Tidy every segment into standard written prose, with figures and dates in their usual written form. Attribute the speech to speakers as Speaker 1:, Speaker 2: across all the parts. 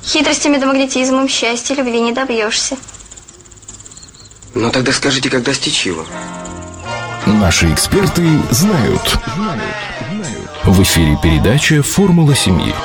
Speaker 1: Хитростями да магнетизмом счастья, любви не добьешься.
Speaker 2: Ну тогда скажите, как достичь его?
Speaker 3: Наши эксперты знают. В эфире передача «Формула семьи».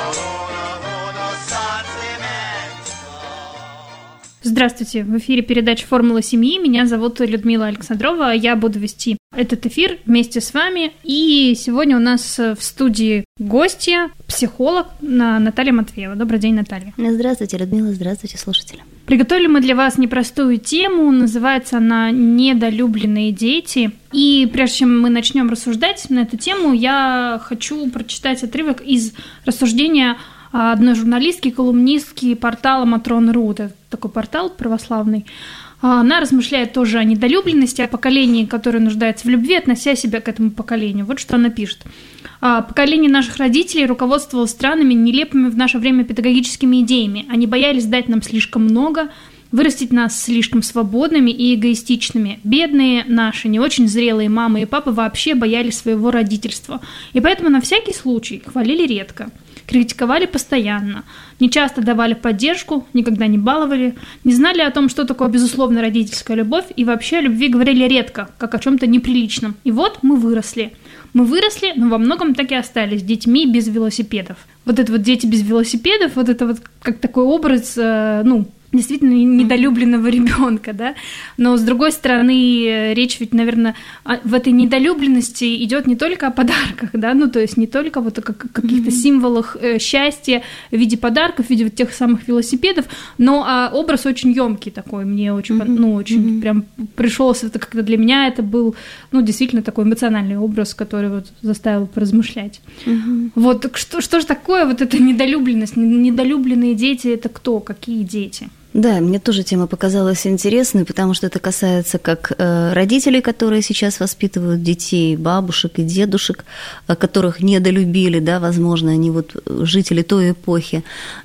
Speaker 4: Здравствуйте, в эфире передача «Формула семьи». Меня зовут Людмила Александрова. Я буду вести этот эфир вместе с вами. И сегодня у нас в студии гостья, психолог Наталья Матвеева. Добрый день, Наталья.
Speaker 5: Здравствуйте, Людмила. Здравствуйте, слушатели.
Speaker 4: Приготовили мы для вас непростую тему. Называется она «Недолюбленные дети». И прежде чем мы начнем рассуждать на эту тему, я хочу прочитать отрывок из рассуждения одной журналистки, колумнистки портала Матрон.ру. Это такой портал православный. Она размышляет тоже о недолюбленности, о поколении, которое нуждается в любви, относя себя к этому поколению. Вот что она пишет. Поколение наших родителей руководствовалось странными, нелепыми в наше время педагогическими идеями. Они боялись дать нам слишком много, вырастить нас слишком свободными и эгоистичными. Бедные наши, не очень зрелые мамы и папы вообще боялись своего родительства. И поэтому на всякий случай хвалили редко. Критиковали постоянно, не часто давали поддержку, никогда не баловали, не знали о том, что такое безусловная родительская любовь, и вообще о любви говорили редко, как о чем-то неприличном. И вот мы выросли. Мы выросли, но во многом так и остались детьми без велосипедов. Вот это вот дети без велосипедов, вот это вот как такой образ, действительно недолюбленного ребенка, да, но с другой стороны, речь ведь, наверное, в этой недолюбленности идет не только о подарках, да, то есть не только вот о каких-то символах счастья в виде подарков, в виде вот тех самых велосипедов, но образ очень ёмкий такой, мне очень, очень прям пришелся, это как-то для меня это был, действительно такой эмоциональный образ, который вот заставил поразмышлять. Вот, что же такое вот эта недолюбленность, недолюбленные дети, это кто, какие дети?
Speaker 5: Да, мне тоже тема показалась интересной, потому что это касается как родителей, которые сейчас воспитывают детей, бабушек и дедушек, которых недолюбили, да, возможно, они вот жители той эпохи,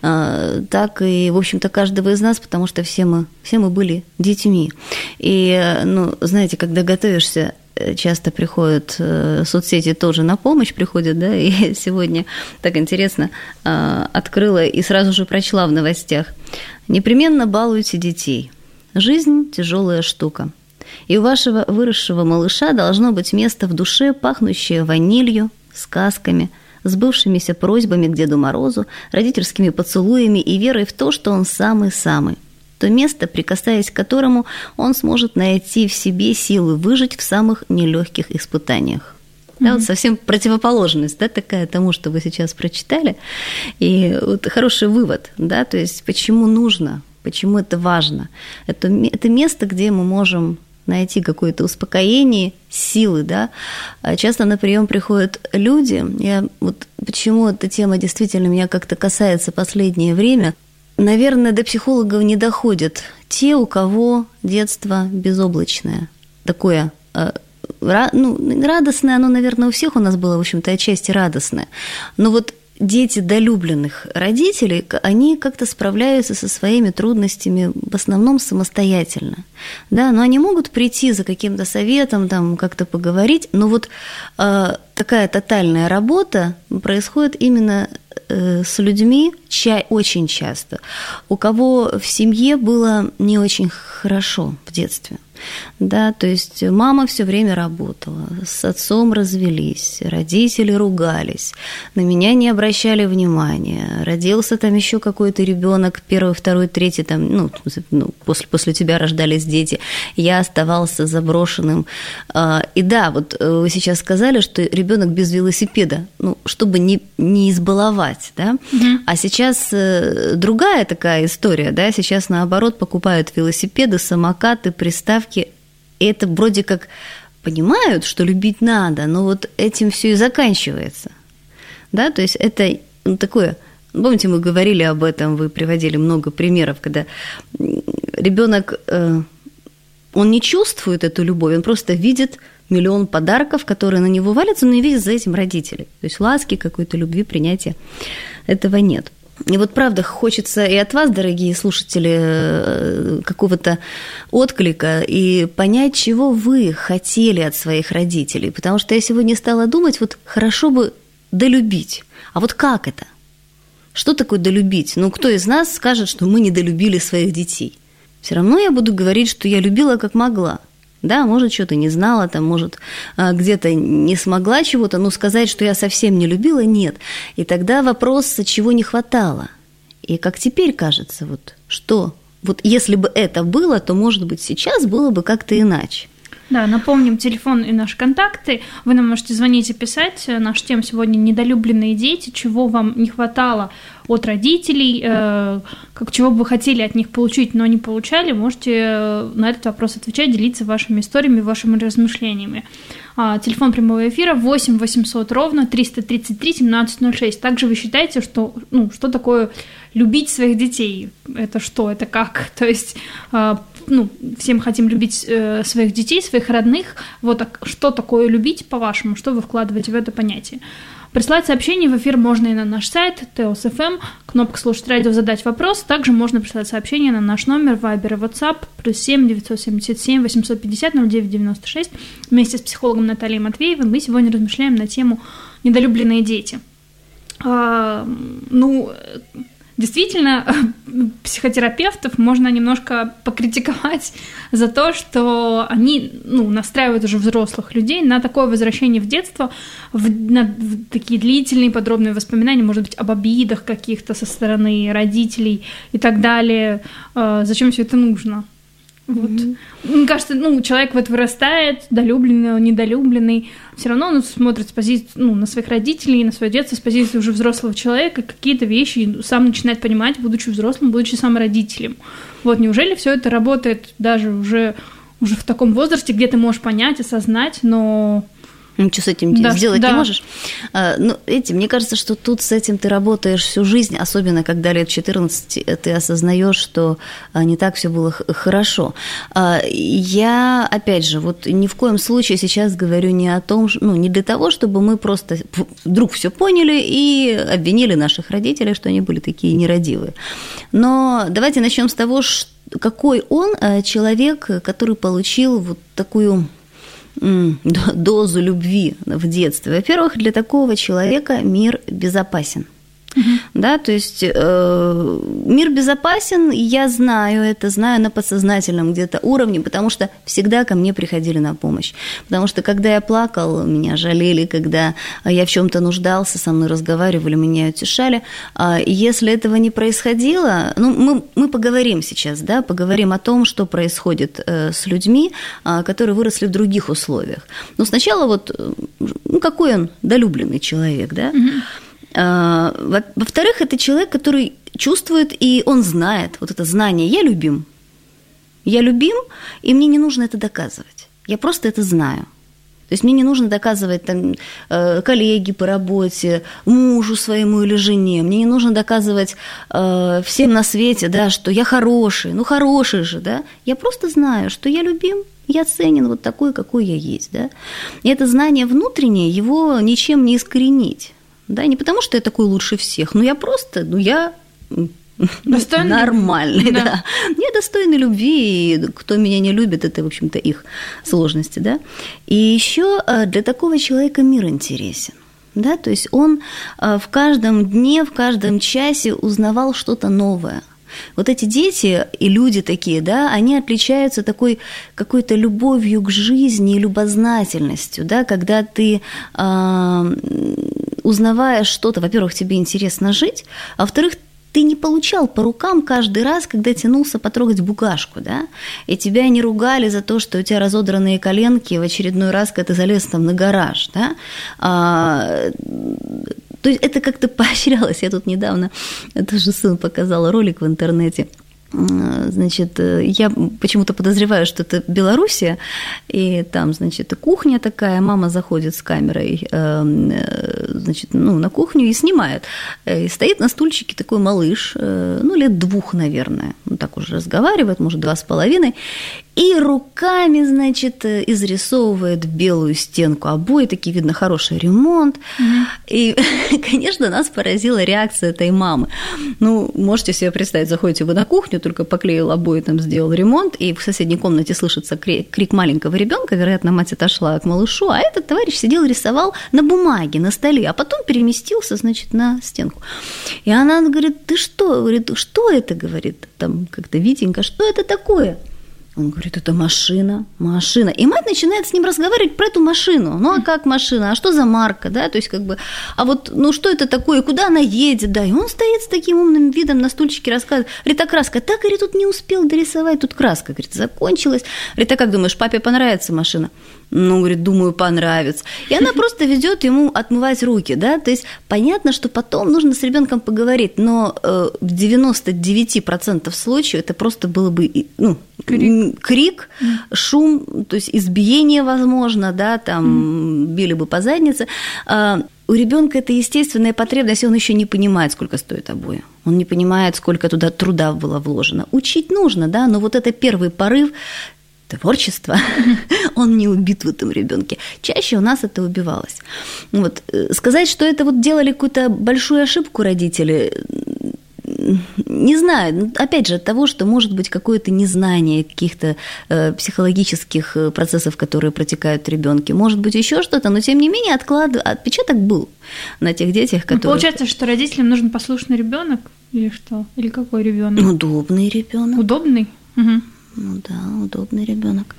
Speaker 5: так и, в общем-то, каждого из нас, потому что все мы были детьми. И, знаете, когда готовишься, часто приходят соцсети тоже на помощь приходят, да, и сегодня так интересно открыла и сразу же прочла в новостях. Непременно балуйте детей. Жизнь – тяжелая штука. И у вашего выросшего малыша должно быть место в душе, пахнущее ванилью, сказками, сбывшимися просьбами к Деду Морозу, родительскими поцелуями и верой в то, что он самый-самый. То место, прикасаясь к которому он сможет найти в себе силы выжить в самых нелегких испытаниях. Да, вот совсем противоположность, да, такая тому, что вы сейчас прочитали. И вот хороший вывод, да, то есть почему нужно, почему это важно. Это место, где мы можем найти какое-то успокоение, силы, да. Часто на прием приходят люди, почему эта тема действительно меня как-то касается в последнее время. Наверное, до психологов не доходят те, у кого детство безоблачное, такое радостное, оно, наверное, у всех у нас было, в общем-то, отчасти радостное. Но вот дети долюбленных родителей, они как-то справляются со своими трудностями в основном самостоятельно. Да, но они могут прийти за каким-то советом, там, как-то поговорить, но вот такая тотальная работа происходит именно с людьми очень часто, у кого в семье было не очень хорошо в детстве. Да, то есть мама все время работала, с отцом развелись, родители ругались, на меня не обращали внимания, родился там еще какой-то ребенок, первый, второй, третий, там, после тебя рождались дети, я оставался заброшенным. И да, вот вы сейчас сказали, что ребенок без велосипеда, чтобы не избаловать, да, а сейчас другая такая история, да, сейчас наоборот покупают велосипеды, самокаты, приставки. И это вроде как понимают, что любить надо, но вот этим все и заканчивается. Да, то есть это такое, помните, мы говорили об этом, вы приводили много примеров, когда ребенок, он не чувствует эту любовь, он просто видит миллион подарков, которые на него валятся, но не видит за этим родителей. То есть ласки, какой-то любви, принятия этого нет. И вот правда хочется и от вас, дорогие слушатели, какого-то отклика и понять, чего вы хотели от своих родителей. Потому что я сегодня стала думать, вот хорошо бы долюбить. А вот как это? Что такое долюбить? Ну, кто из нас скажет, что мы недолюбили своих детей? Все равно я буду говорить, что я любила как могла. Да, может, что-то не знала, там, может, где-то не смогла чего-то, но сказать, что я совсем не любила, нет. И тогда вопрос, чего не хватало. И как теперь кажется, вот что? Вот если бы это было, то, может быть, сейчас было бы как-то иначе.
Speaker 4: Да, напомним телефон и наши контакты. Вы нам можете звонить и писать. Наша тема сегодня – недолюбленные дети. Чего вам не хватало от родителей, чего бы вы хотели от них получить, но не получали. Можете на этот вопрос отвечать, делиться вашими историями, вашими размышлениями. Телефон прямого эфира 8 800 ровно 333 1706. Также вы считаете, что такое любить своих детей? Это что? Это как? То есть все мы хотим любить своих детей, своих родных. Вот что такое любить, по-вашему? Что вы вкладываете в это понятие? Прислать сообщение в эфир можно и на наш сайт ТОС.ФМ, кнопка «Слушать радио», задать вопрос. Также можно прислать сообщение на наш номер Viber и WhatsApp +7 977 850 0996. Вместе с психологом Натальей Матвеевой мы сегодня размышляем на тему «Недолюбленные дети». Действительно, психотерапевтов можно немножко покритиковать за то, что они настраивают уже взрослых людей на такое возвращение в детство, на такие длительные подробные воспоминания, может быть, об обидах каких-то со стороны родителей и так далее. Зачем все это нужно? Вот. Мне кажется, человек вырастает, долюбленный, недолюбленный, все равно он смотрит с позиции, на своих родителей, на свое детство с позиции уже взрослого человека, какие-то вещи сам начинает понимать, будучи взрослым, будучи сам родителем. Вот, неужели все это работает даже уже в таком возрасте, где ты можешь понять, осознать, но...
Speaker 5: Ничего с этим сделать не можешь. Мне кажется, что тут с этим ты работаешь всю жизнь, особенно когда лет 14 ты осознаешь, что не так все было хорошо. Я, опять же, ни в коем случае сейчас говорю не о том, не для того, чтобы мы просто вдруг все поняли и обвинили наших родителей, что они были такие нерадивые. Но давайте начнем с того, какой он человек, который получил вот такую дозу любви в детстве. Во-первых, для такого человека мир безопасен. Да, то есть мир безопасен, я знаю на подсознательном где-то уровне, потому что всегда ко мне приходили на помощь. Потому что когда я плакал, меня жалели, когда я в чем-то нуждался, со мной разговаривали, меня утешали. Если этого не происходило, мы поговорим сейчас, да, поговорим о том, что происходит с людьми, которые выросли в других условиях. Но сначала какой он долюбленный человек, да? Во-вторых, это человек, который чувствует, и он знает, вот это знание, я любим, и мне не нужно это доказывать, я просто это знаю. То есть мне не нужно доказывать коллеге по работе, мужу своему или жене, мне не нужно доказывать всем на свете, да, что я хороший, хороший же, да, я просто знаю, что я любим, я ценен вот такой, какой я есть, да, и это знание внутреннее, его ничем не искоренить. Да, не потому, что я такой лучше всех, я просто, я достойный, нормальный, да. Я достойна любви, и кто меня не любит, это, в общем-то, их сложности, да. И еще для такого человека мир интересен, да, то есть он в каждом дне, в каждом часе узнавал что-то новое. Вот эти дети и люди такие, да, они отличаются такой какой-то любовью к жизни и любознательностью, да, когда ты, узнавая что-то, во-первых, тебе интересно жить, а во-вторых, ты не получал по рукам каждый раз, когда тянулся потрогать букашку, да, и тебя не ругали за то, что у тебя разодранные коленки в очередной раз, когда ты залез на гараж, да, то есть это как-то поощрялось. Я тут недавно, тоже сын показал ролик в интернете. Значит, я почему-то подозреваю, что это Белоруссия, и там, значит, кухня такая, мама заходит с камерой, значит, на кухню и снимает. И стоит на стульчике такой малыш, лет 2, наверное, так уже разговаривает, может, 2,5, и руками, значит, изрисовывает белую стенку обои, такие, видно, хороший ремонт. И, конечно, нас поразила реакция этой мамы. Ну, можете себе представить, заходите вы на кухню, только поклеил обои, там сделал ремонт, и в соседней комнате слышится крик маленького ребенка, вероятно, мать отошла к малышу, а этот товарищ сидел, рисовал на бумаге, на столе, а потом переместился, значит, на стенку. И она говорит: ты что? Говорит: что это? Говорит, там как-то Витенька, что это такое? Он говорит: это машина. И мать начинает с ним разговаривать про эту машину. Ну, а как машина? А что за марка? Да, то есть, как бы, а вот, ну, что это такое? Куда она едет? Да, и он стоит с таким умным видом на стульчике, рассказывает. Говорит: а краска? Так, говорит, тут не успел дорисовать, тут краска, говорит, закончилась. Говорит: а как думаешь, папе понравится машина? Ну, говорит, думаю, понравится. И она просто ведет ему отмывать руки, да, то есть понятно, что потом нужно с ребенком поговорить, но в 99% случаев это просто было бы, ну, крик, шум, то есть избиение, возможно, да, там били бы по заднице. У ребенка это естественная потребность, он еще не понимает, сколько стоит обои. Он не понимает, сколько туда труда было вложено. Учить нужно, да, но вот это первый порыв творчества, он не убит в этом ребенке. Чаще у нас это убивалось. Вот. Сказать, что это вот делали какую-то большую ошибку родители, не знаю, опять же, от того, что может быть какое-то незнание каких-то психологических процессов, которые протекают в ребенке, может быть еще что-то, но тем не менее отпечаток был на тех детях, которые...
Speaker 4: Получается, что родителям нужен послушный ребенок или что? Или какой ребенок?
Speaker 5: Удобный ребенок.
Speaker 4: Удобный? Угу.
Speaker 5: Ну да, удобный ребенок.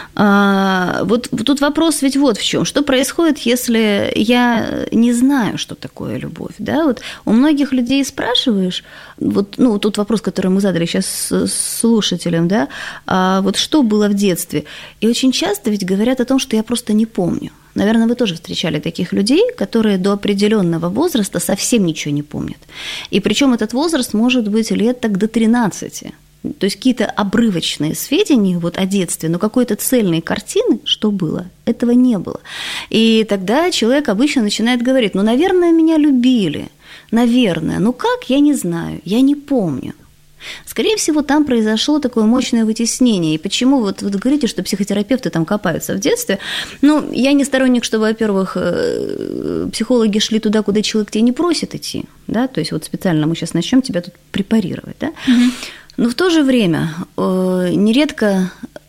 Speaker 5: Вот тут вопрос ведь вот в чем. Что происходит, если я не знаю, что такое любовь? Да? Вот у многих людей спрашиваешь, вот, ну, тут вопрос, который мы задали сейчас слушателям, да, вот что было в детстве? И очень часто ведь говорят о том, что я просто не помню. Наверное, вы тоже встречали таких людей, которые до определенного возраста совсем ничего не помнят. И причем этот возраст может быть лет так до 13. То есть какие-то обрывочные сведения вот о детстве, но какой-то цельной картины, что было, этого не было. И тогда человек обычно начинает говорить: ну, наверное, меня любили, наверное, ну как, я не знаю, я не помню. Скорее всего, там произошло такое мощное вытеснение. И почему вот вы говорите, что психотерапевты там копаются в детстве? Ну, я не сторонник, что, во-первых, психологи шли туда, куда человек тебя не просит идти, да, то есть вот специально мы сейчас начнем тебя тут препарировать, да. Но в то же время нередко,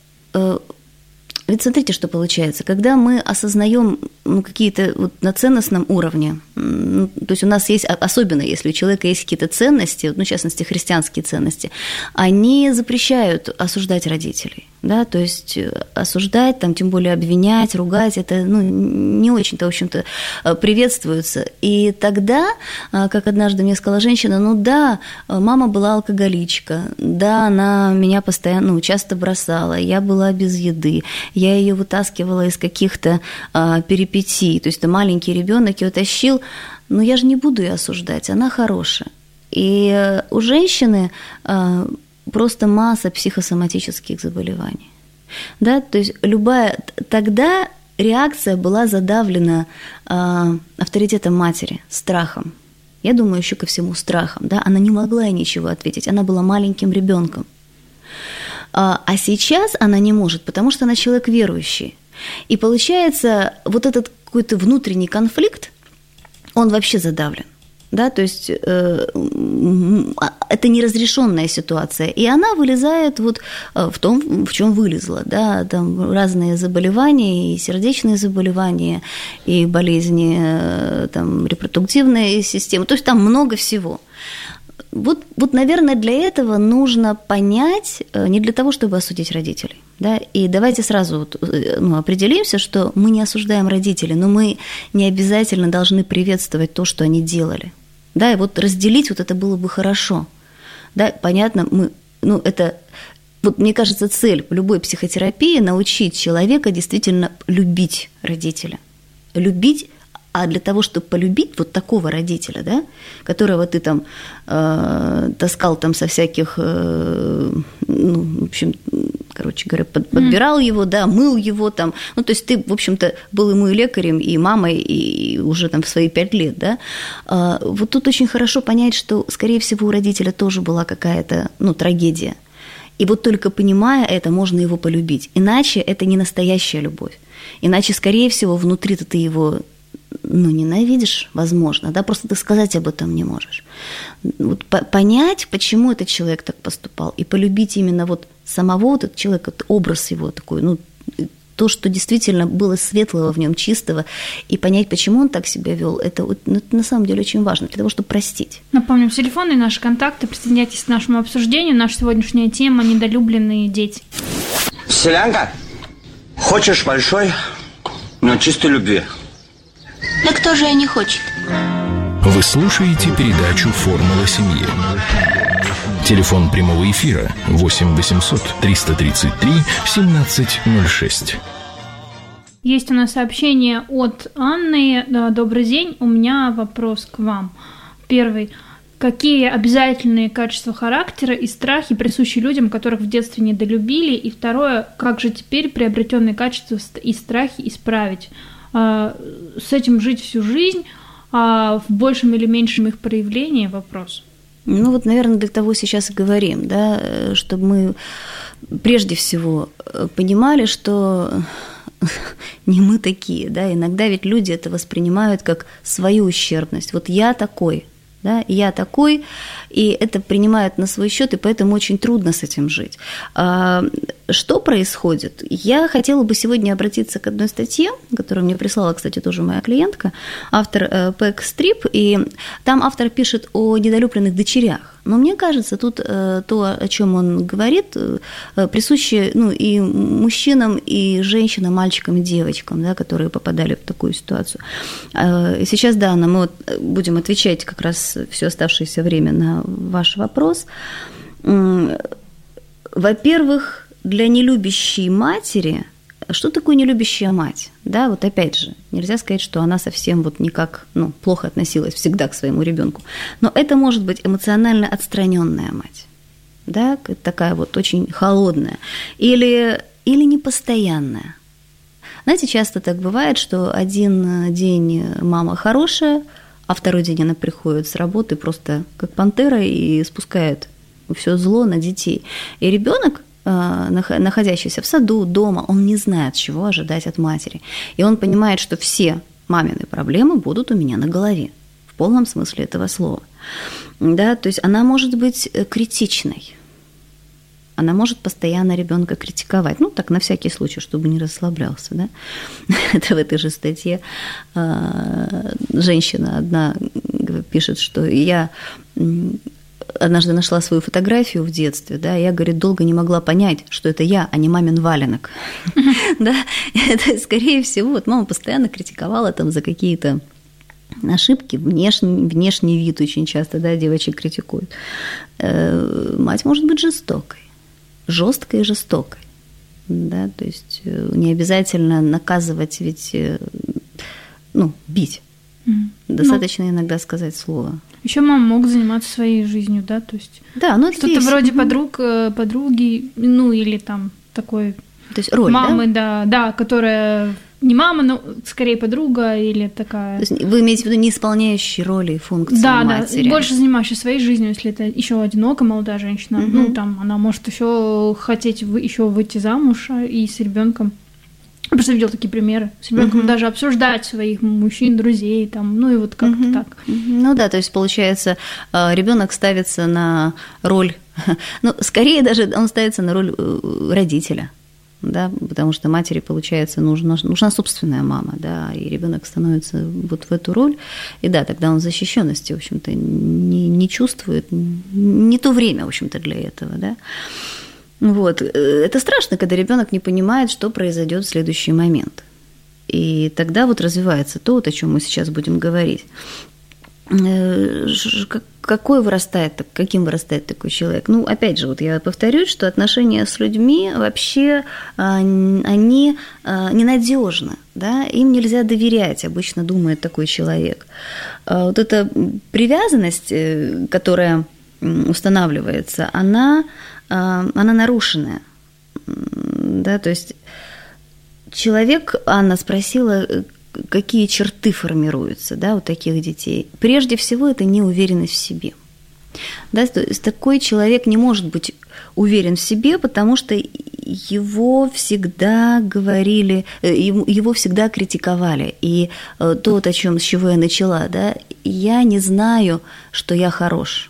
Speaker 5: ведь смотрите, что получается, когда мы осознаем какие-то вот на ценностном уровне, то есть у нас есть, особенно если у человека есть какие-то ценности, ну, в частности, христианские ценности, они запрещают осуждать родителей, да, то есть осуждать, там, тем более обвинять, ругать, это, ну, не очень-то, в общем-то, приветствуется. И тогда, как однажды мне сказала женщина: ну да, мама была алкоголичка, да, она меня постоянно, ну, часто бросала, я была без еды, я ее вытаскивала из каких-то перипетий, то есть это маленький ребенок ее тащил, но я же не буду ее осуждать, она хорошая. И у женщины просто масса психосоматических заболеваний. Да? То есть тогда реакция была задавлена авторитетом матери, страхом. Я думаю, еще ко всему страхом. Да? Она не могла ей ничего ответить, она была маленьким ребенком. А сейчас она не может, потому что она человек верующий. И получается, вот этот какой-то внутренний конфликт, он вообще задавлен. Да, то есть это неразрешенная ситуация, и она вылезает вот в том, в чем вылезла, да, там разные заболевания, и сердечные заболевания, и болезни там, репродуктивной системы, то есть там много всего. Вот, наверное, для этого нужно понять, не для того, чтобы осудить родителей. Да? И давайте сразу определимся, что мы не осуждаем родителей, но мы не обязательно должны приветствовать то, что они делали. Да? И вот разделить вот это было бы хорошо. Да? Понятно, это, вот, мне кажется, цель любой психотерапии – научить человека действительно любить родителя. Любить. А для того, чтобы полюбить вот такого родителя, да, которого ты там таскал там со всяких, в общем, короче говоря, подбирал его, да, мыл его там, ну, то есть ты, в общем-то, был ему и лекарем, и мамой, и уже там в свои 5 лет, да, вот тут очень хорошо понять, что, скорее всего, у родителя тоже была какая-то, трагедия. И вот только понимая это, можно его полюбить. Иначе это не настоящая любовь. Иначе, скорее всего, внутри-то ты его ненавидишь, возможно, да, просто ты сказать об этом не можешь. Вот понять, почему этот человек так поступал, и полюбить именно вот самого вот этого человека, образ его такой, то, что действительно было светлого в нем, чистого, и понять, почему он так себя вел, это на самом деле очень важно для того, чтобы простить.
Speaker 4: Напомним, телефоны и наши контакты. Присоединяйтесь к нашему обсуждению. Наша сегодняшняя тема – недолюбленные дети.
Speaker 6: Селянка, хочешь большой, но чистой любви?
Speaker 1: Да кто же и не хочет?
Speaker 3: Вы слушаете передачу «Формула семьи». Телефон прямого эфира 8 800 333 1706.
Speaker 4: Есть у нас сообщение от Анны. Добрый день, у меня вопрос к вам. Первый. Какие обязательные качества характера и страхи присущи людям, которых в детстве недолюбили? И второе. Как же теперь приобретенные качества и страхи исправить? С этим жить всю жизнь, в большем или меньшем их проявлении? Вопрос.
Speaker 5: Наверное, для того сейчас и говорим, да, чтобы мы прежде всего понимали, что не мы такие, да, иногда ведь люди это воспринимают как свою ущербность. Вот я такой, да, я такой, и это принимают на свой счет, и поэтому очень трудно с этим жить. Что происходит? Я хотела бы сегодня обратиться к одной статье, которую мне прислала, кстати, тоже моя клиентка, автор Пэк Стрип, и там автор пишет о недолюбленных дочерях. Но мне кажется, тут то, о чем он говорит, присуще и мужчинам, и женщинам, мальчикам и девочкам, да, которые попадали в такую ситуацию. И сейчас, да, мы будем отвечать как раз все оставшееся время на ваш вопрос. Во-первых, для нелюбящей матери, что такое нелюбящая мать? Да, вот опять же, нельзя сказать, что она совсем вот никак, плохо относилась всегда к своему ребенку. Но это может быть эмоционально отстраненная мать, да, такая вот очень холодная или непостоянная. Знаете, часто так бывает, что один день мама хорошая, а второй день она приходит с работы просто как пантера и спускает все зло на детей. И ребенок, находящийся в саду, дома, он не знает, чего ожидать от матери. И он понимает, что все мамины проблемы будут у меня на голове, в полном смысле этого слова. Да, то есть она может быть критичной, она может постоянно ребенка критиковать, так на всякий случай, чтобы не расслаблялся, да. Это в этой же статье женщина одна пишет, что я однажды нашла свою фотографию в детстве, да, я, говорит, долго не могла понять, что это я, а не мамин валенок. Да, это, скорее всего, мама постоянно критиковала там за какие-то ошибки, внешний вид очень часто, да, девочек критикуют. Мать может быть жесткой и жестокой, да, то есть не обязательно наказывать, ведь, бить. Достаточно иногда сказать слово.
Speaker 4: Еще мама мог заниматься своей жизнью, да, то есть
Speaker 5: да,
Speaker 4: что-то вроде подруги, или там такой
Speaker 5: то есть роль,
Speaker 4: мамы, да, которая не мама, но скорее подруга или такая. То есть
Speaker 5: вы имеете в виду не исполняющие роли и функции матери?
Speaker 4: Да, больше занимающая своей жизнью, если это еще одинокая молодая женщина, она может еще хотеть еще выйти замуж и с ребенком. Я просто видела такие примеры. С ребенком даже обсуждать своих мужчин, друзей, и вот как-то так.
Speaker 5: Да, то есть, получается, ребенок ставится на роль, скорее даже он ставится на роль родителя, да, потому что матери, получается, нужна собственная мама, да, и ребенок становится вот в эту роль, и да, тогда он защищенности, в общем-то, не чувствует, не то время, в общем-то, для этого, да. Вот. Это страшно, когда ребенок не понимает, что произойдет в следующий момент. И тогда вот развивается то, о чем мы сейчас будем говорить. Каким вырастает такой человек? Опять же, вот я повторюсь, что отношения с людьми вообще, они ненадежны, да? Им нельзя доверять, обычно думает такой человек. Вот эта привязанность, которая устанавливается, она нарушенная, да, то есть человек, Анна спросила, какие черты формируются, да, у таких детей. Прежде всего, это неуверенность в себе. Да, то есть такой человек не может быть уверен в себе, потому что его всегда говорили, его всегда критиковали. И то, с чего я начала, да, я не знаю, что я хорош.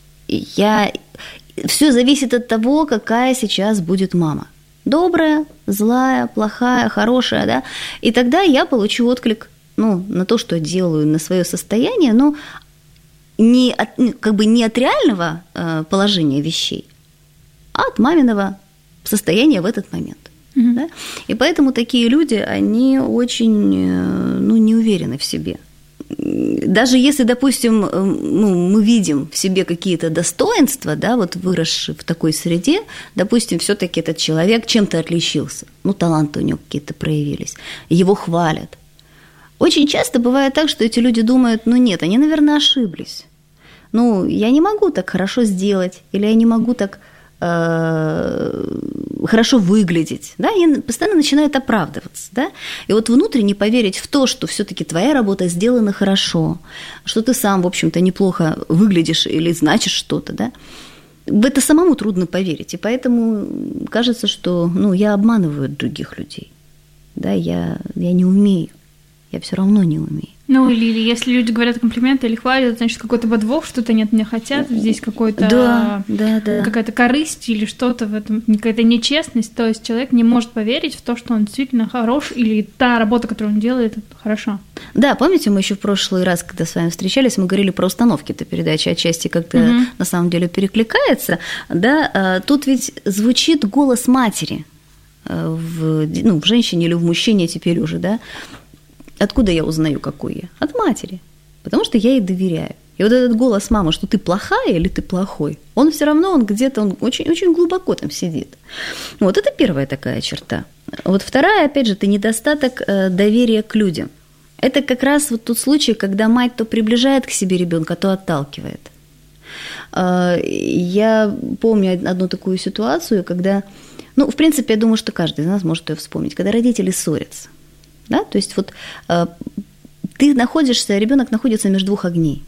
Speaker 5: Все зависит от того, какая сейчас будет мама. Добрая, злая, плохая, хорошая, да. И тогда я получу отклик, на то, что я делаю, на свое состояние, но не от реального положения вещей, а от маминого состояния в этот момент. Mm-hmm. Да? И поэтому такие люди, они очень не уверены в себе. Даже если, допустим, мы видим в себе какие-то достоинства, да, вот выросшие в такой среде, допустим, все-таки этот человек чем-то отличился, таланты у него какие-то проявились, его хвалят. Очень часто бывает так, что эти люди думают, нет, они, наверное, ошиблись. Я не могу так хорошо сделать, или я не могу так хорошо выглядеть, да, и постоянно начинают оправдываться, да, и вот внутренне поверить в то, что все-таки твоя работа сделана хорошо, что ты сам, в общем-то, неплохо выглядишь или значишь что-то, да, в это самому трудно поверить, и поэтому кажется, что, я обманываю других людей, да, я не умею, я все равно не умею.
Speaker 4: Или если люди говорят комплименты или хвалят, значит, какой-то подвох, что-то они от меня хотят, здесь какая-то корысть или что-то в этом, какая-то нечестность, то есть человек не может поверить в то, что он действительно хорош, или та работа, которую он делает, это хорошо.
Speaker 5: Да, помните, мы еще в прошлый раз, когда с вами встречались, мы говорили про установки, эта передача отчасти как-то на самом деле перекликается, да, тут ведь звучит голос матери в женщине или в мужчине теперь уже, да. Откуда я узнаю, какой я? От матери. Потому что я ей доверяю. И вот этот голос мамы, что ты плохая или ты плохой, он все равно, он очень глубоко там сидит. Вот это первая такая черта. Вот вторая, опять же, это недостаток доверия к людям. Это как раз вот тот случай, когда мать то приближает к себе ребенка, то отталкивает. Я помню одну такую ситуацию, когда, в принципе, я думаю, что каждый из нас может ее вспомнить, когда родители ссорятся. Да? То есть вот ребенок находится между двух огней.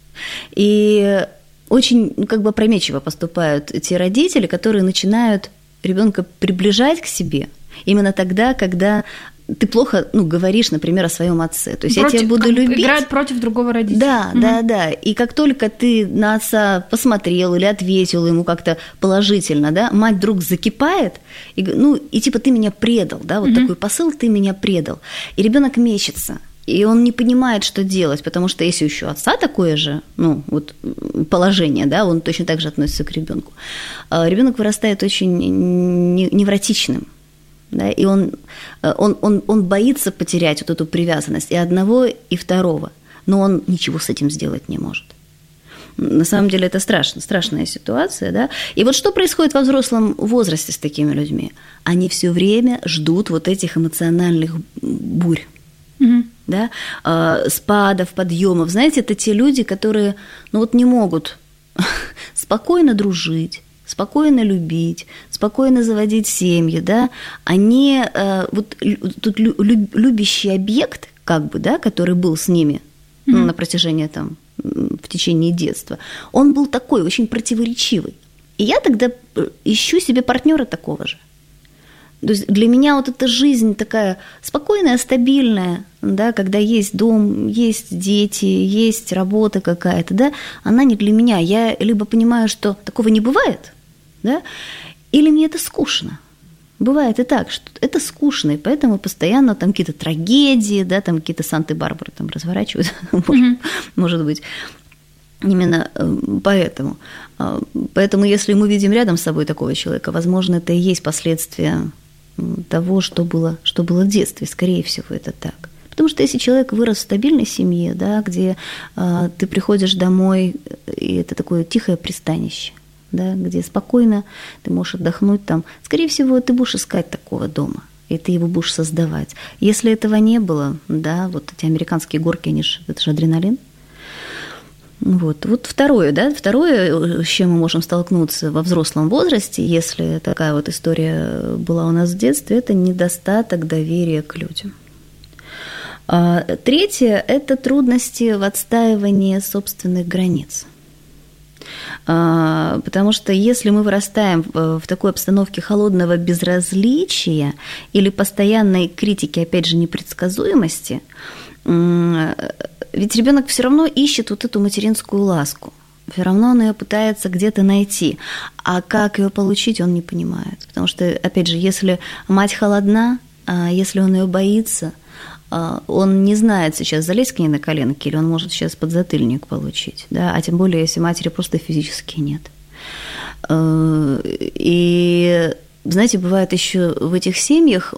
Speaker 5: И очень опрометчиво поступают те родители, которые начинают ребенка приближать к себе именно тогда, когда ты плохо говоришь, например, о своем отце. То есть я тебя буду любить.
Speaker 4: Играют против другого родителя.
Speaker 5: Да. И как только ты на отца посмотрел или ответил ему как-то положительно, да, мать вдруг закипает, и типа ты меня предал, да, вот такой посыл, ты меня предал. И ребенок мечется. И он не понимает, что делать, потому что если еще отца такое же, положение, да, он точно так же относится к ребенку. Ребенок вырастает очень невротичным. Да, и он боится потерять вот эту привязанность и одного, и второго, но он ничего с этим сделать не может. На самом деле это страшная ситуация, да. И вот что происходит во взрослом возрасте с такими людьми? Они все время ждут вот этих эмоциональных бурь, да, спадов, подъемов. Знаете, это те люди, которые, не могут спокойно дружить, спокойно любить, спокойно заводить семьи, да, они, тут любящий объект, да, который был с ними на протяжении, в течение детства, он был такой, очень противоречивый. И я тогда ищу себе партнера такого же. То есть для меня вот эта жизнь такая спокойная, стабильная, да, когда есть дом, есть дети, есть работа какая-то, да, она не для меня. Я либо понимаю, что такого не бывает, да, или мне это скучно. Бывает и так, что это скучно, и поэтому постоянно там какие-то трагедии, да, там какие-то Санты-Барбары там разворачивают, может быть, именно поэтому. Поэтому если мы видим рядом с собой такого человека, возможно, это и есть последствия того, что было в детстве, скорее всего, это так. Потому что если человек вырос в стабильной семье, да, где ты приходишь домой, и это такое тихое пристанище, да, где спокойно ты можешь отдохнуть там, скорее всего, ты будешь искать такого дома, и ты его будешь создавать. Если этого не было, да, вот эти американские горки, это же адреналин. Вот второе, с чем мы можем столкнуться во взрослом возрасте, если такая вот история была у нас в детстве, это недостаток доверия к людям. Третье – это трудности в отстаивании собственных границ. Потому что если мы вырастаем в такой обстановке холодного безразличия или постоянной критики, опять же, непредсказуемости, ведь ребенок все равно ищет вот эту материнскую ласку. Все равно он ее пытается где-то найти. А как ее получить, он не понимает. Потому что, опять же, если мать холодна, если он ее боится, он не знает сейчас, залезть к ней на коленки, или он может сейчас подзатыльник получить. Да? А тем более, если матери просто физически нет. И, знаете, бывает еще в этих семьях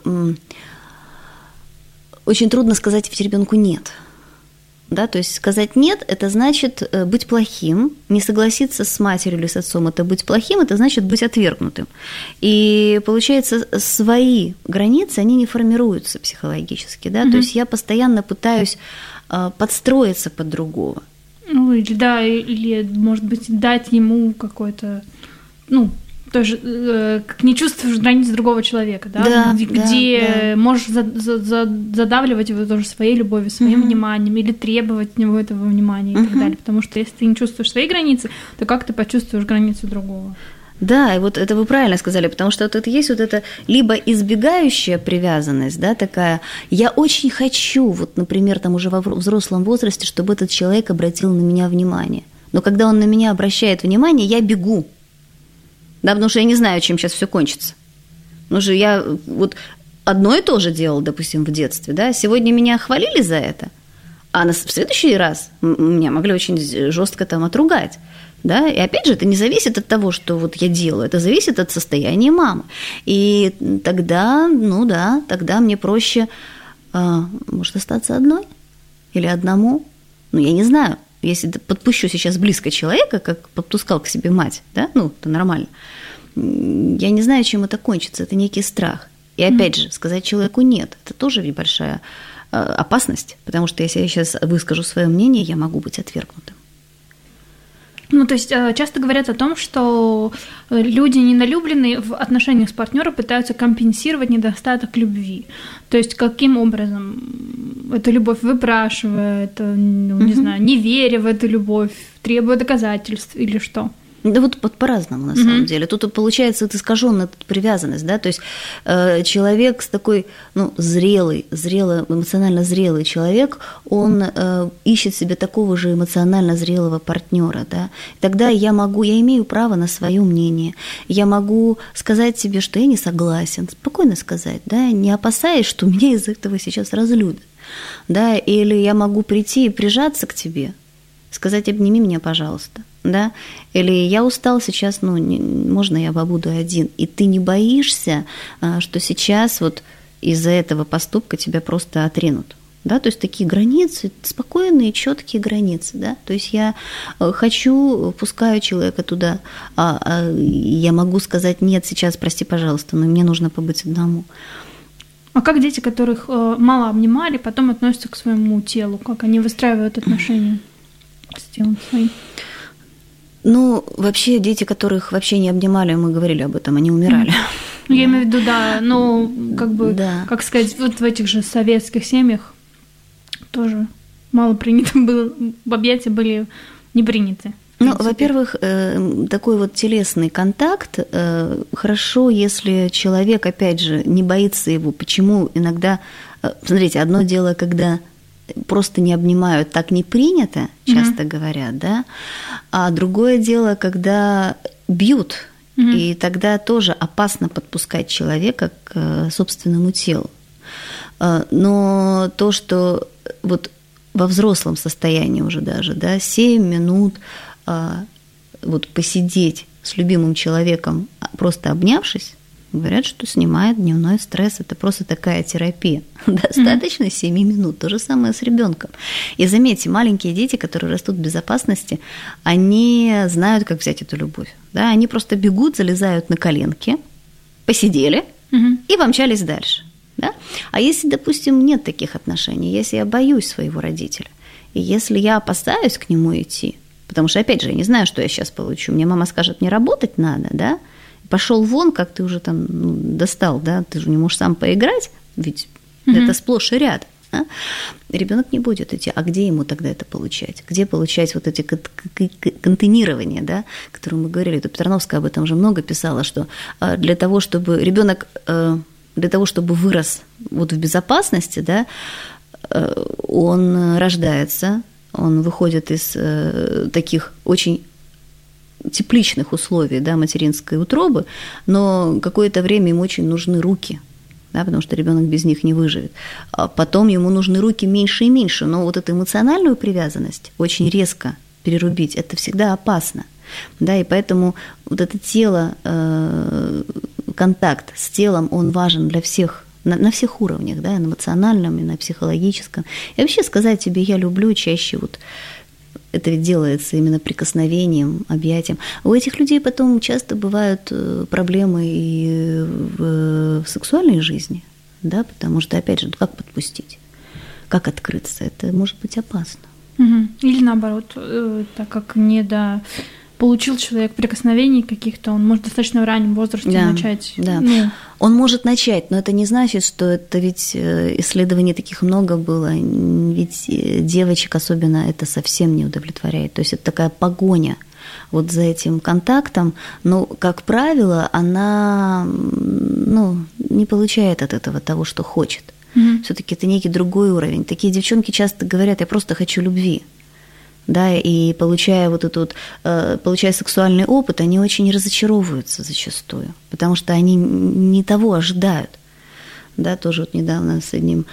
Speaker 5: очень трудно сказать ребенку «нет». Да, то есть сказать «нет» – это значит быть плохим, не согласиться с матерью или с отцом – это быть плохим, это значит быть отвергнутым. И получается, свои границы, они не формируются психологически, да, то есть я постоянно пытаюсь подстроиться под другого.
Speaker 4: Ну, или, может быть, дать ему какой-то, тоже, как не чувствуешь границ другого человека, да? Где можешь задавливать его тоже своей любовью, своим вниманием, или требовать от него этого внимания и так далее. Потому что если ты не чувствуешь свои границы, то как ты почувствуешь границы другого?
Speaker 5: Да, и вот это вы правильно сказали, потому что вот это есть вот это либо избегающая привязанность, да, такая, я очень хочу, вот, например, там уже во взрослом возрасте, чтобы этот человек обратил на меня внимание. Но когда он на меня обращает внимание, я бегу. Да, потому что я не знаю, чем сейчас все кончится. Потому что я вот одно и то же делала, допустим, в детстве. Да? Сегодня меня хвалили за это, а в следующий раз меня могли очень жестко там отругать. Да? И опять же, это не зависит от того, что вот я делаю, это зависит от состояния мамы. И тогда, тогда мне проще, может, остаться одной или одному. Я не знаю. Если подпущу сейчас близко человека, как подпускал к себе мать, да, это нормально, я не знаю, чем это кончится, это некий страх. И опять же, сказать человеку «нет» – это тоже ведь большая опасность, потому что если я сейчас выскажу свое мнение, я могу быть отвергнутым.
Speaker 4: То есть часто говорят о том, что люди недолюбленные в отношениях с партнером пытаются компенсировать недостаток любви. То есть каким образом эту любовь выпрашивает, не знаю, не веря в эту любовь, требуя доказательств или что?
Speaker 5: Да вот по-разному, на самом деле. Тут получается вот искаженная привязанность, да, то есть человек с такой, зрелый, эмоционально зрелый человек, он ищет себе такого же эмоционально зрелого партнера, да. Тогда я имею право на свое мнение, я могу сказать себе, что я не согласен, спокойно сказать, да, не опасаясь, что меня из этого сейчас разлюбят, да, или я могу прийти и прижаться к тебе, сказать «обними меня, пожалуйста». Да? Или я устал сейчас, можно я побуду один. И ты не боишься, что сейчас вот из-за этого поступка тебя просто отринут. Да? То есть такие границы, спокойные, четкие границы. Да? То есть я хочу, пускаю человека туда, я могу сказать «нет, сейчас, прости, пожалуйста, но мне нужно побыть одному».
Speaker 4: А как дети, которых мало обнимали, потом относятся к своему телу? Как они выстраивают отношения с телом своим?
Speaker 5: Вообще, дети, которых вообще не обнимали, мы говорили об этом, они умирали.
Speaker 4: Я имею в виду, как сказать, вот в этих же советских семьях тоже мало принято было, объятия были не приняты.
Speaker 5: Во-первых, такой вот телесный контакт хорошо, если человек, опять же, не боится его. Почему иногда, смотрите, одно дело, когда просто не обнимают, так не принято, часто говорят, да, а другое дело, когда бьют, и тогда тоже опасно подпускать человека к собственному телу. Но то, что вот во взрослом состоянии уже даже, да, 7 минут вот посидеть с любимым человеком, просто обнявшись, говорят, что снимает дневной стресс. Это просто такая терапия. Достаточно 7 минут. То же самое с ребенком. И заметьте, маленькие дети, которые растут в безопасности, они знают, как взять эту любовь. Да? Они просто бегут, залезают на коленки, посидели и помчались дальше. Да? А если, допустим, нет таких отношений, если я боюсь своего родителя, и если я опасаюсь к нему идти, потому что, опять же, я не знаю, что я сейчас получу. Мне мама скажет, мне работать надо, да? Пошел вон, как ты уже там достал, да, ты же не можешь сам поиграть, ведь это сплошь и рядом. Ребенок не будет идти. А где ему тогда это получать? Где получать вот эти контейнирования, да, которые мы говорили? То Петрановская об этом уже много писала, что для того, чтобы ребенок, для того, чтобы вырос вот в безопасности, да, он рождается, он выходит из таких очень тепличных условий, да, материнской утробы, но какое-то время ему очень нужны руки, да, потому что ребенок без них не выживет. А потом ему нужны руки меньше и меньше, но вот эту эмоциональную привязанность очень резко перерубить, это всегда опасно. Да, и поэтому вот это тело, контакт с телом, он важен для всех, на всех уровнях, да, на эмоциональном и на психологическом. И вообще сказать тебе «я люблю» чаще вот это ведь делается именно прикосновением, объятием. У этих людей потом часто бывают проблемы и в сексуальной жизни, да, потому что, опять же, как подпустить, как открыться, это может быть опасно.
Speaker 4: Или наоборот, так как получил человек прикосновений каких-то, он может в достаточно раннем возрасте начать.
Speaker 5: Да. Он может начать, но это не значит, что это ведь исследований таких много было, ведь девочек особенно это совсем не удовлетворяет. То есть это такая погоня вот за этим контактом, но, как правило, она не получает от этого того, что хочет. Все-таки это некий другой уровень. Такие девчонки часто говорят: я просто хочу любви. Да, и получая получая сексуальный опыт, они очень разочаровываются зачастую, потому что они не того ожидают. Да, тоже вот недавно с одним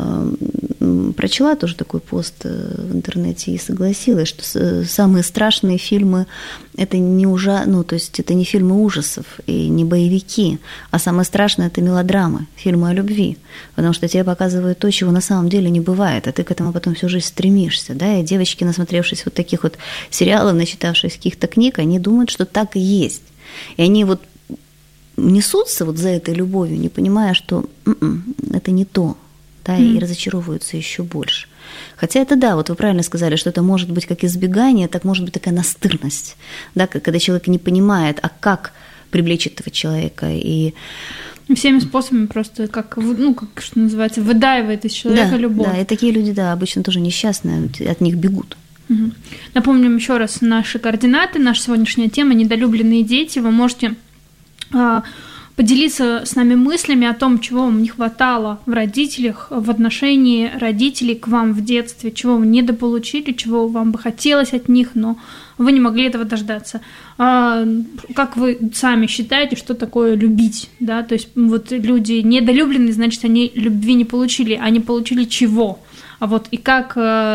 Speaker 5: прочла тоже такой пост в интернете и согласилась, что самые страшные фильмы это это не фильмы ужасов и не боевики, а самое страшное это мелодрамы, фильмы о любви, потому что тебе показывают то, чего на самом деле не бывает, а ты к этому потом всю жизнь стремишься, да, и девочки, насмотревшись вот таких вот сериалов, начитавшись каких-то книг, они думают, что так и есть, и они вот несутся вот за этой любовью, не понимая, что это не то, да, и разочаровываются еще больше. Хотя это да, вот вы правильно сказали, что это может быть как избегание, так может быть такая настырность, да, когда человек не понимает, а как привлечь этого человека, и
Speaker 4: всеми способами просто как что называется, выдаивает из человека любовь.
Speaker 5: Да, и такие люди, да, обычно тоже несчастные, от них бегут.
Speaker 4: Напомним еще раз наши координаты, наша сегодняшняя тема «Недолюбленные дети». Вы можете поделиться с нами мыслями о том, чего вам не хватало в родителях, в отношении родителей к вам в детстве, чего вы недополучили, чего вам бы хотелось от них, но вы не могли этого дождаться. Как вы сами считаете, что такое любить? Да? То есть вот люди недолюбленные, значит, они любви не получили, они получили чего? А вот и как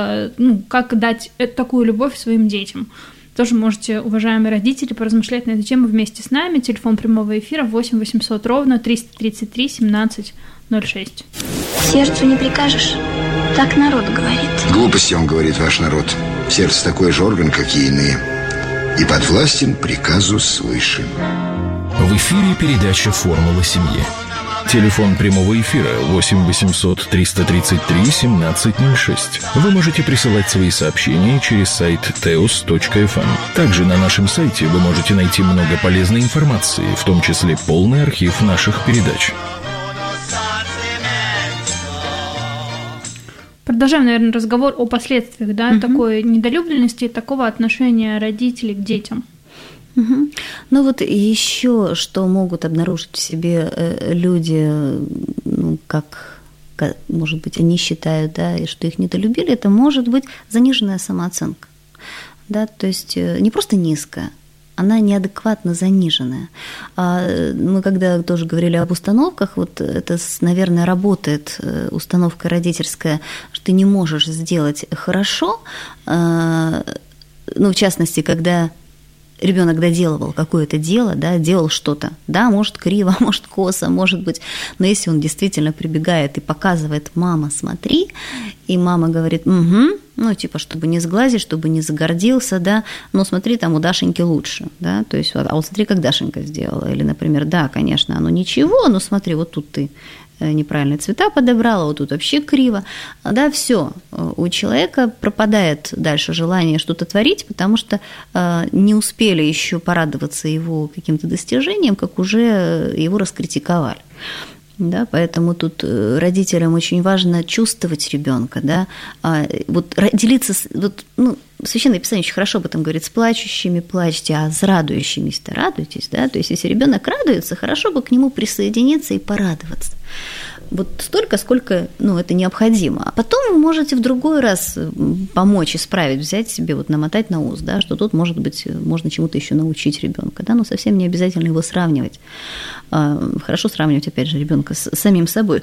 Speaker 4: дать такую любовь своим детям? Тоже можете, уважаемые родители, поразмышлять на эту тему вместе с нами. Телефон прямого эфира 8 800 ровно 333 17 06.
Speaker 1: Сердцу не прикажешь, так народ говорит.
Speaker 7: Глупости, он говорит, ваш народ. Сердце такой же орган, как и иные. И подвластен приказу свыше.
Speaker 3: В эфире передача «Формула семьи». Телефон прямого эфира 8 800 333 1706. Вы можете присылать свои сообщения через сайт teos.fm. Также на нашем сайте вы можете найти много полезной информации, в том числе полный архив наших передач.
Speaker 4: Продолжаем, наверное, разговор о последствиях, да, такой недолюбленности, такого отношения родителей к детям.
Speaker 5: Ну вот еще что могут обнаружить в себе люди, как, может быть, они считают, да, и что их недолюбили, это может быть заниженная самооценка, да, то есть не просто низкая, она неадекватно заниженная. Мы когда тоже говорили об установках, вот это, наверное, работает установка родительская, что ты не можешь сделать хорошо, в частности, когда ребенок доделывал какое-то дело, да, делал что-то, да, может криво, может косо, может быть, но если он действительно прибегает и показывает: мама, смотри, и мама говорит: чтобы не сглазить, чтобы не загордился, да, но смотри, там у Дашеньки лучше, да, то есть, а вот смотри, как Дашенька сделала, или, например, да, конечно, оно ничего, но смотри, вот тут ты неправильные цвета подобрала, вот тут вообще криво, да, все, у человека пропадает дальше желание что-то творить, потому что не успели еще порадоваться его каким-то достижением, как уже его раскритиковали. Да, поэтому тут родителям очень важно чувствовать ребенка, да, вот делиться, Священное Писание очень хорошо об этом говорит: с плачущими плачьте, а с радующимися-то радуйтесь, да, то есть если ребенок радуется, хорошо бы к нему присоединиться и порадоваться. Вот столько, сколько, это необходимо. А потом вы можете в другой раз помочь, исправить, взять себе, намотать на ус, да, что тут, может быть, можно чему-то еще научить ребенка, да, но совсем не обязательно его сравнивать. Хорошо сравнивать, опять же, ребенка с самим собой.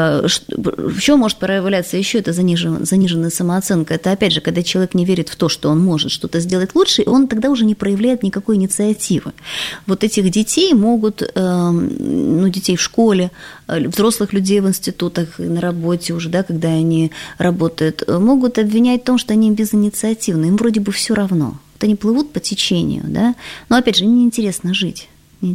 Speaker 5: В чем может проявляться еще эта заниженная самооценка? Это, опять же, когда человек не верит в то, что он может что-то сделать лучше, и он тогда уже не проявляет никакой инициативы. Вот этих детей могут, детей в школе, взрослых людей в институтах, на работе уже, да, когда они работают, могут обвинять в том, что они безинициативны, им вроде бы все равно. Вот они плывут по течению, да, но, опять же, им неинтересно жить.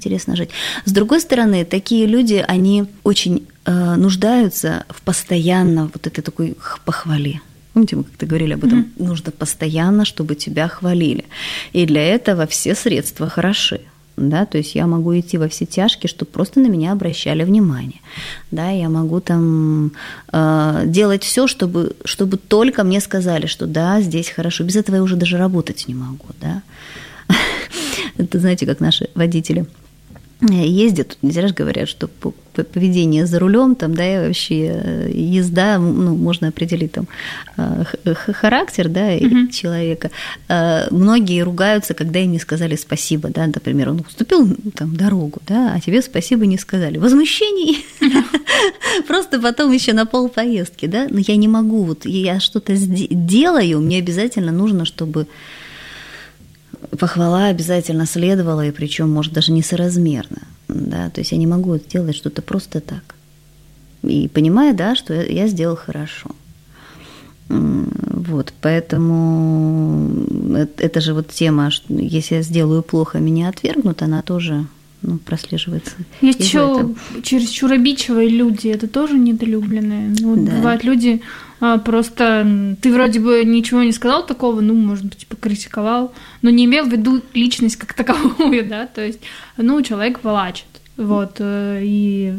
Speaker 5: С другой стороны, такие люди, они очень нуждаются в постоянно вот этой такой похвале. Помните, мы как-то говорили об этом? Нужно постоянно, чтобы тебя хвалили. И для этого все средства хороши. Да, то есть я могу идти во все тяжкие, чтобы просто на меня обращали внимание. Да, я могу там делать все, чтобы только мне сказали, что да, здесь хорошо. Без этого я уже даже работать не могу. Да. Это, знаете, как наши водители ездят, не зря же говорят, что поведение за рулем, там, да, и вообще езда, можно определить там характер, да, человека. Многие ругаются, когда им не сказали спасибо, да, например, он уступил там дорогу, да, а тебе спасибо не сказали. Возмущений просто потом еще на полпоездки, да, но я не могу, я что-то делаю, мне обязательно нужно, чтобы похвала обязательно следовала, и причем, может, даже несоразмерно. Да? То есть я не могу сделать что-то просто так. И понимая, да, что я сделал хорошо. Вот, поэтому это же вот тема, что если я сделаю плохо, меня отвергнут, она тоже прослеживается.
Speaker 4: Есть еще чересчур обидчивые люди, это тоже недолюбленные. Да. Бывают люди, просто ты вроде бы ничего не сказал такого, может быть, покритиковал, но не имел в виду личность как таковую, да, то есть, человек плачет, вот, и...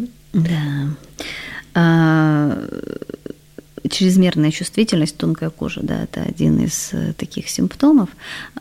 Speaker 5: Да. Чрезмерная чувствительность, тонкая кожа, да, это один из таких симптомов.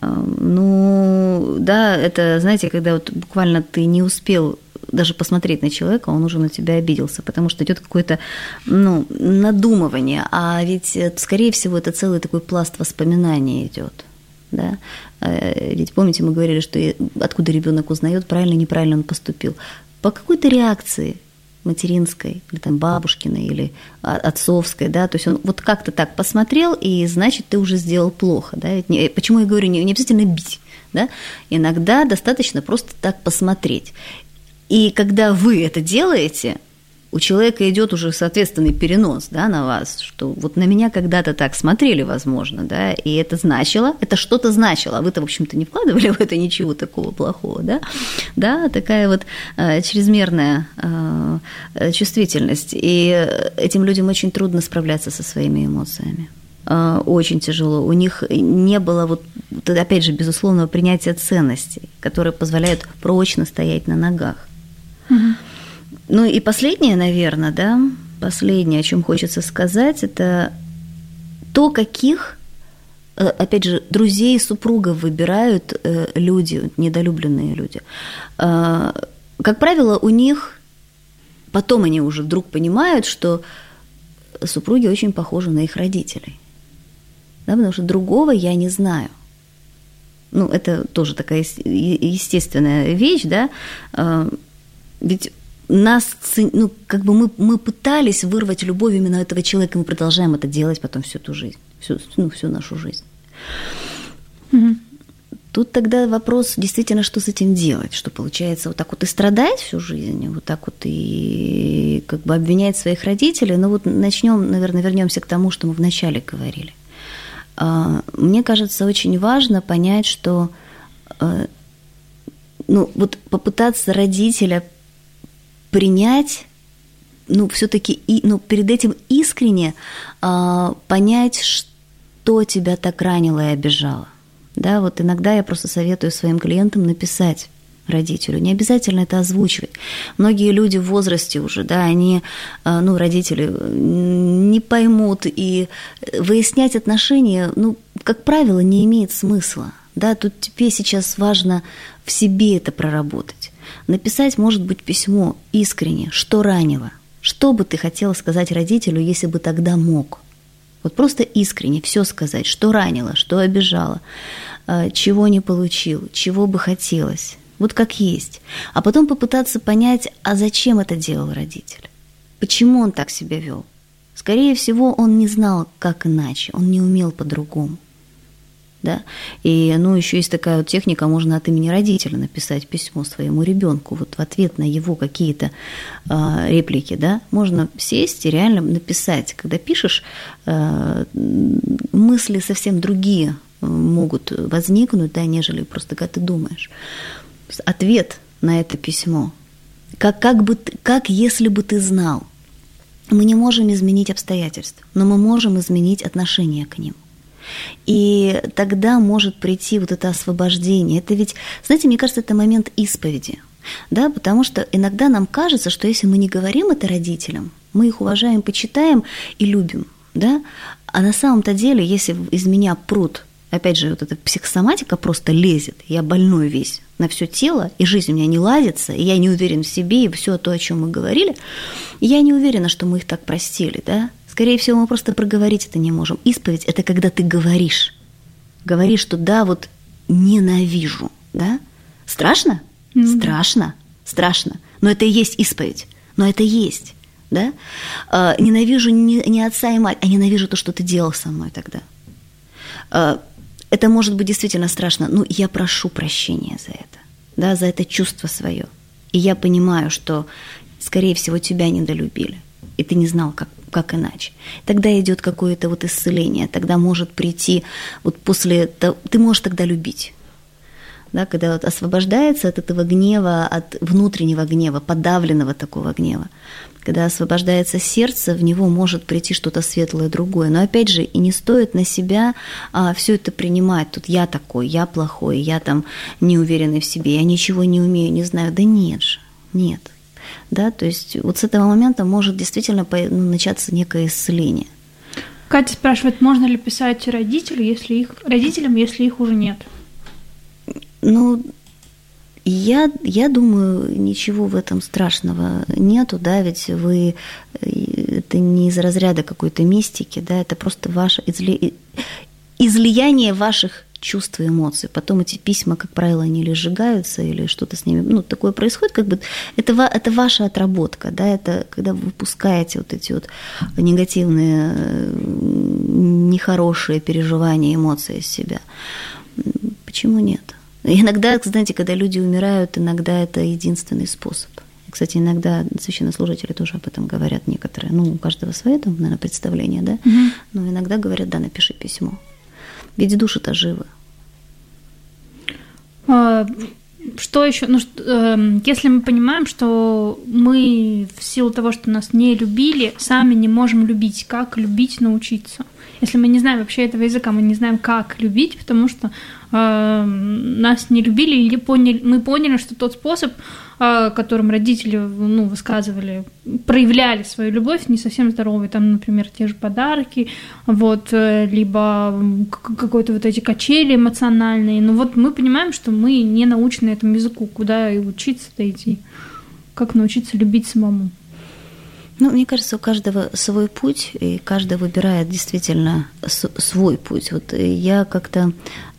Speaker 5: Да, это, знаете, когда вот буквально ты не успел даже посмотреть на человека, он уже на тебя обиделся, потому что идет какое-то, надумывание, а ведь, скорее всего, это целый такой пласт воспоминаний идет. Да? Ведь помните, мы говорили, что откуда ребенок узнает, правильно, неправильно он поступил. По какой-то реакции материнской, или там бабушкиной, или отцовской, да, то есть он вот как-то так посмотрел, и значит, ты уже сделал плохо, да, почему я говорю, не обязательно бить, да, иногда достаточно просто так посмотреть. И когда вы это делаете, у человека идет уже соответственный перенос, да, на вас, что вот на меня когда-то так смотрели, возможно, да, и это что-то значило, а вы-то, в общем-то, не вкладывали в это ничего такого плохого, да, такая вот чрезмерная чувствительность, и этим людям очень трудно справляться со своими эмоциями. Очень тяжело. У них не было, опять же, безусловного принятия ценностей, которые позволяют прочно стоять на ногах. И последнее, наверное, да, о чем хочется сказать, это то, каких, опять же, друзей и супругов выбирают люди, недолюбленные люди. Как правило, у них, потом они уже вдруг понимают, что супруги очень похожи на их родителей. Да, потому что другого я не знаю. Это тоже такая естественная вещь, да, ведь нас, мы пытались вырвать любовь именно этого человека, мы продолжаем это делать потом всю эту жизнь, всю нашу жизнь. Тут тогда вопрос действительно, что с этим делать, что получается вот так вот и страдать всю жизнь, вот так вот и обвинять своих родителей. Начнем, наверное, вернемся к тому, что мы вначале говорили. Мне кажется, очень важно понять, что попытаться родителя принять, все-таки перед этим искренне понять, что тебя так ранило и обижало. Да, вот иногда я просто советую своим клиентам написать родителю. Не обязательно это озвучивать. Многие люди в возрасте уже, да, они, родители не поймут, и выяснять отношения, как правило, не имеет смысла. Да, тут тебе сейчас важно в себе это проработать. Написать, может быть, письмо искренне, что ранило, что бы ты хотела сказать родителю, если бы тогда мог. Вот просто искренне все сказать, что ранило, что обижало, чего не получил, чего бы хотелось. Вот как есть. А потом попытаться понять, а зачем это делал родитель? Почему он так себя вел? Скорее всего, он не знал, как иначе, он не умел по-другому. Да? И еще есть такая вот техника, можно от имени родителя написать письмо своему ребенку, вот в ответ на его какие-то реплики, да? Можно сесть и реально написать. Когда пишешь, мысли совсем другие могут возникнуть, да, нежели просто когда ты думаешь. Ответ на это письмо. Как если бы ты знал. Мы не можем изменить обстоятельства, но мы можем изменить отношение к ним. И тогда может прийти вот это освобождение. Это ведь, знаете, мне кажется, это момент исповеди. Да, потому что иногда нам кажется, что если мы не говорим это родителям, мы их уважаем, почитаем и любим. Да? А на самом-то деле, если из меня прут, опять же, вот эта психосоматика просто лезет, я больной весь на все тело, и жизнь у меня не ладится, и я не уверен в себе, и все то, о чем мы говорили, я не уверена, что мы их так простили, да? Скорее всего, мы просто проговорить это не можем. Исповедь – это когда ты говоришь. Говоришь, что да, вот ненавижу, да? Страшно? Страшно. Но это и есть исповедь. Но это есть, да? Ненавижу не отца и мать, а ненавижу то, что ты делал со мной тогда. Это может быть действительно страшно, но я прошу прощения за это, да, за это чувство свое. И я понимаю, что, скорее всего, тебя недолюбили, и ты не знал, как иначе. Тогда идет какое-то вот исцеление, тогда может прийти, вот после того, ты можешь тогда любить. Да, когда вот освобождается от этого гнева, от внутреннего гнева, подавленного такого гнева, когда освобождается сердце, в него может прийти что-то светлое, другое. Но опять же, и не стоит на себя все это принимать. Тут я такой, я плохой, я там неуверенный в себе, я ничего не умею, не знаю. Да нет же, нет. Да, то есть вот с этого момента может действительно начаться некое исцеление.
Speaker 4: Катя спрашивает, можно ли писать родителям, если их уже нет?
Speaker 5: Я думаю, ничего в этом страшного нету, да, ведь это не из разряда какой-то мистики, да, это просто ваше излияние ваших чувств и эмоций. Потом эти письма, как правило, они или сжигаются, или что-то с ними, такое происходит, как бы это ваша отработка, да, это когда вы выпускаете вот эти вот негативные, нехорошие переживания, эмоции из себя. Почему нет? Иногда, знаете, когда люди умирают, иногда это единственный способ. Кстати, иногда священнослужители тоже об этом говорят некоторые. У каждого свое, там, наверное, представление, да? Угу. Но иногда говорят, да, напиши письмо. Ведь души-то живы.
Speaker 4: Что еще? Если мы понимаем, что мы в силу того, что нас не любили, сами не можем любить, как любить научиться? Если мы не знаем вообще этого языка, мы не знаем, как любить, потому что нас не любили, или мы поняли, что тот способ, которым родители высказывали, проявляли свою любовь, не совсем здоровый. Там, например, те же подарки, либо какой-то вот эти качели эмоциональные. Но мы понимаем, что мы не научены этому языку, куда и учиться-то идти, как научиться любить самому.
Speaker 5: Мне кажется, у каждого свой путь, и каждый выбирает действительно свой путь. Вот я как-то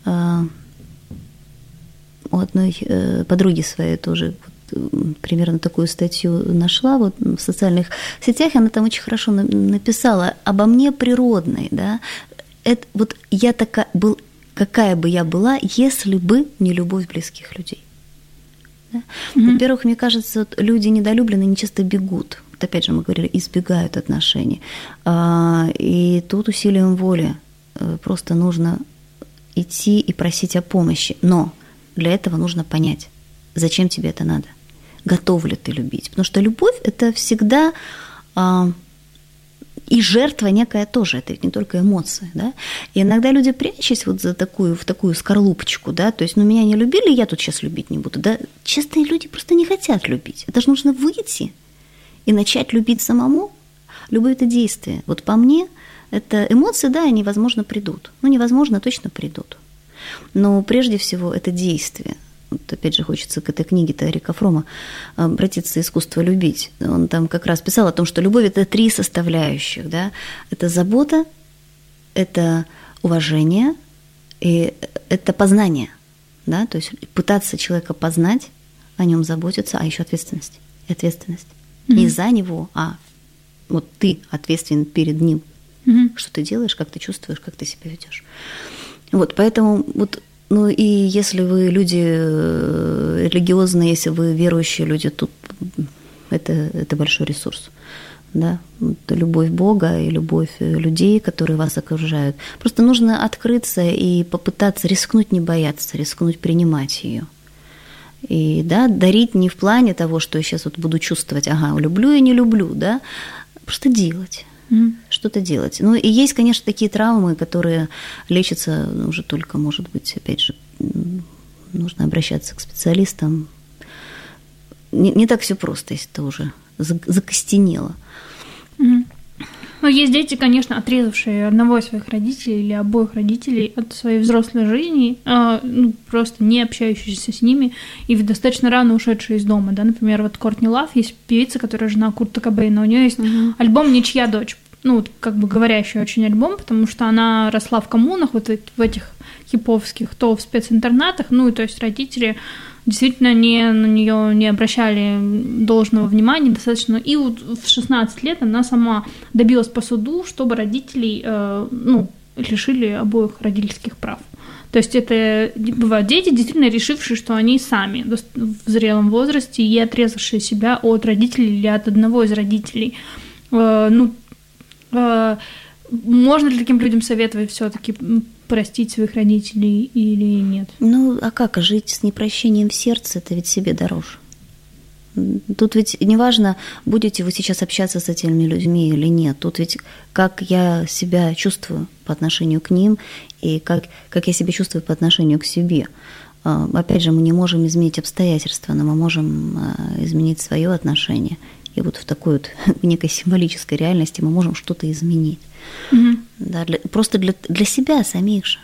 Speaker 5: у одной подруги своей тоже примерно такую статью нашла в социальных сетях, она там очень хорошо написала обо мне природной, да. Это я какая бы я была, если бы не любовь близких людей. Да? Mm-hmm. Во-первых, мне кажется, люди недолюбленные, они часто бегут. Опять же, мы говорили, избегают отношений. И тут усилием воли просто нужно идти и просить о помощи. Но для этого нужно понять, зачем тебе это надо, готов ли ты любить. Потому что любовь – это всегда И жертва некая тоже, это ведь не только эмоции, да. И иногда люди, прячась вот в такую скорлупочку, да, то есть, меня не любили, я тут сейчас любить не буду, да. Честные люди просто не хотят любить. Это же нужно выйти и начать любить самому. Любое это действие. Вот по мне, это эмоции, да, они, возможно, придут. Невозможно, точно придут. Но прежде всего это действие. Вот опять же, хочется к этой книге Эрика Фрома обратиться «Искусство любить». Он там как раз писал о том, что любовь – это 3 составляющих. Да? Это забота, это уважение и это познание. Да? То есть пытаться человека познать, о нем заботиться, а еще ответственность. И ответственность. Не за него, а вот ты ответственен перед ним. Что ты делаешь, как ты чувствуешь, как ты себя ведешь. Вот, поэтому вот. И если вы люди религиозные, если вы верующие люди, тут это большой ресурс. Да? Это любовь Бога и любовь людей, которые вас окружают. Просто нужно открыться и попытаться рискнуть, не бояться, рискнуть принимать ее. И да, дарить не в плане того, что я сейчас вот буду чувствовать, люблю и не люблю, да, просто делать. Что-то делать. И есть, конечно, такие травмы, которые лечатся уже только, может быть, опять же, нужно обращаться к специалистам. Не так все просто, если это уже закостенело.
Speaker 4: Есть дети, конечно, отрезавшие одного из своих родителей или обоих родителей от своей взрослой жизни, просто не общающиеся с ними и достаточно рано ушедшие из дома. Да? Например, вот Кортни Лав, есть певица, которая жена Курта Кобейна, у нее есть альбом «Ничья дочь». Говорящий очень альбом, потому что она росла в коммунах, вот в этих хиповских, то в специнтернатах, то есть родители действительно на нее не обращали должного внимания достаточно. И в 16 лет она сама добилась по суду, чтобы родителей лишили обоих родительских прав. То есть это бывают дети, действительно решившие, что они сами в зрелом возрасте и отрезавшие себя от родителей или от одного из родителей. Можно ли таким людям советовать все-таки простить своих родителей или нет?
Speaker 5: А как жить с непрощением в сердце, это ведь себе дороже. Тут ведь неважно, будете вы сейчас общаться с этими людьми или нет. Тут ведь как я себя чувствую по отношению к ним и как я себя чувствую по отношению к себе. Опять же, мы не можем изменить обстоятельства, но мы можем изменить свое отношение. И вот в такой вот некой символической реальности мы можем что-то изменить. Да, просто для себя самих же.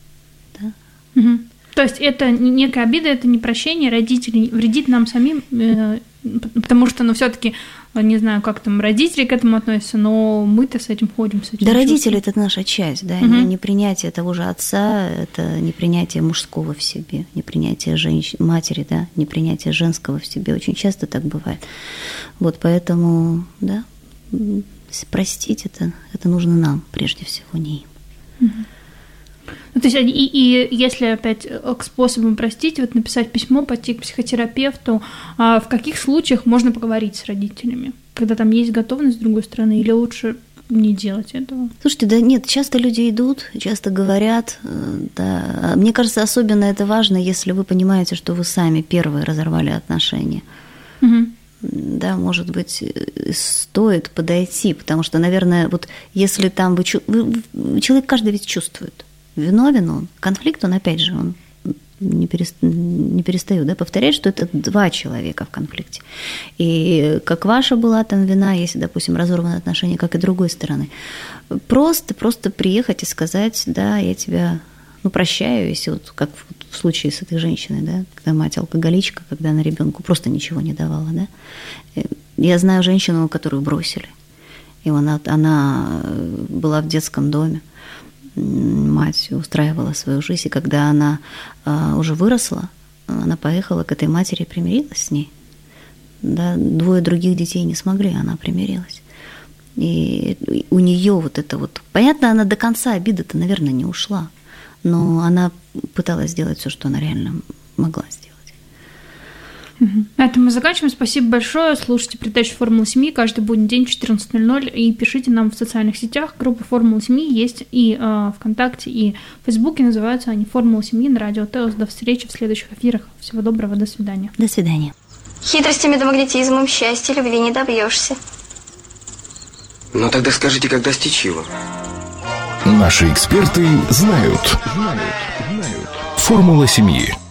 Speaker 5: Да?
Speaker 4: То есть это некая обида, это не прощение родителей, вредит нам самим, потому что, все-таки, не знаю, как там родители к этому относятся, но мы-то с этим ходим, с этим
Speaker 5: да, родители – это наша часть, да, непринятие того же отца, это непринятие мужского в себе, непринятие матери, да, непринятие женского в себе. Очень часто так бывает. Вот поэтому, да, простить это нужно нам, прежде всего, не им.
Speaker 4: То есть, и если опять к способам простить, вот написать письмо, пойти к психотерапевту, в каких случаях можно поговорить с родителями? Когда там есть готовность с другой стороны, или лучше не делать этого?
Speaker 5: Слушайте, да нет, часто люди идут, часто говорят, да. Мне кажется, особенно это важно, если вы понимаете, что вы сами первые разорвали отношения. Да, может быть, стоит подойти, потому что, наверное, вот если там человек каждый ведь чувствует. Виновен он, конфликт он, опять же, он не перестаю, да, повторять, что это 2 человека в конфликте. И как ваша была там вина, если, допустим, разорваны отношения, как и другой стороны. Просто приехать и сказать, да, я тебя, прощаю, если вот как в случае с этой женщиной, да, когда мать алкоголичка, когда она ребенку просто ничего не давала, да. Я знаю женщину, которую бросили, и она была в детском доме. Мать устраивала свою жизнь, и когда она уже выросла, она поехала к этой матери и примирилась с ней. Да, 2 других детей не смогли, она примирилась. И у нее вот это вот... Понятно, она до конца обида-то, наверное, не ушла, но она пыталась сделать все, что она реально могла сделать.
Speaker 4: На этом мы заканчиваем. Спасибо большое. Слушайте передачу «Формула семьи» каждый будний день в 14:00 и пишите нам в социальных сетях. Группа «Формула семьи» есть и ВКонтакте, и в Фейсбуке. Называются они «Формула семьи» на Радио ТЭОС. До встречи в следующих эфирах. Всего доброго. До свидания.
Speaker 5: До свидания.
Speaker 1: Хитростями да магнетизмом счастья любви не добьешься.
Speaker 2: Ну тогда скажите, как достичь его.
Speaker 3: Наши эксперты знают. Формула семьи.